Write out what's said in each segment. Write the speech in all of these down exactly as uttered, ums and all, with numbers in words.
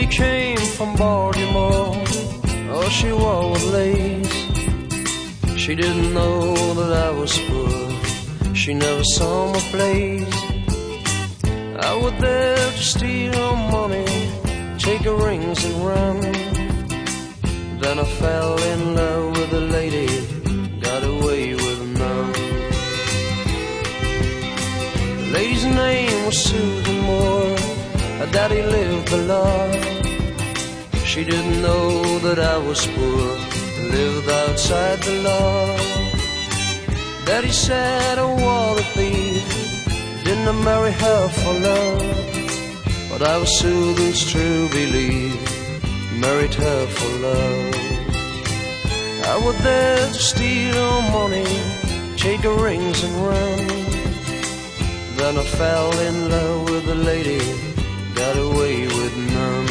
lady came from Baltimore. Oh, she wore with lace. She didn't know that I was poor. She never saw my place. I was there to steal her money, take her rings and run. Then I fell in love with a lady, got away with none. The lady's name was Susan Moore. Her daddy lived the law. She didn't know that I was poor, lived outside the law. Daddy said I was a thief, didn't marry her for love. But I was Susan's true belief, married her for love. I was there to steal her money, take her rings and run. Then I fell in love with a lady, got away with none.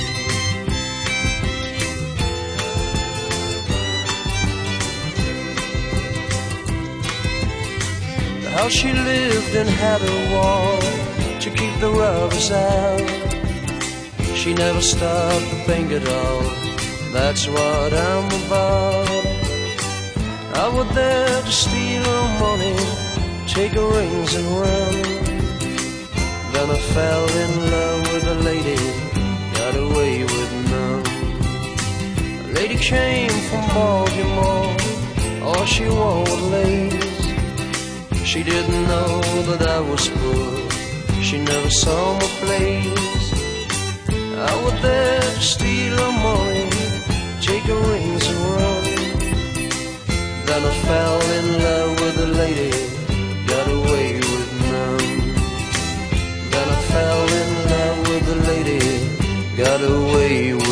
The house she lived in had a wall to keep the robbers out. She never stopped to think at all, that's what I'm about. I was there to steal her money, take her rings and run. Then I fell in love with a lady, got away with none. A lady came from Baltimore, all she wore was lace. She didn't know that I was poor, she never saw my place. I was there to steal her money, take her rings and run. Then I fell in love with a lady, got away with none. Then I fell in love with a lady, got away with